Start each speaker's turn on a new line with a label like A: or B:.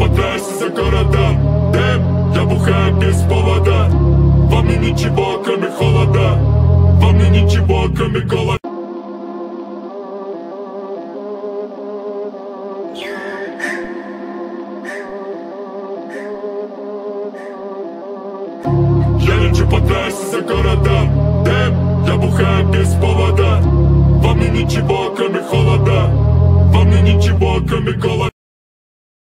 A: потрясся за городом. Дым, я бухаю без повода. Во мне ничего, кроме холода. Во мне ничего, кроме голода. Я лечу по трассе за городом. Дым, я бухаю без повода. Во мне ничего, кроме холода. Во мне ничего, кроме голода.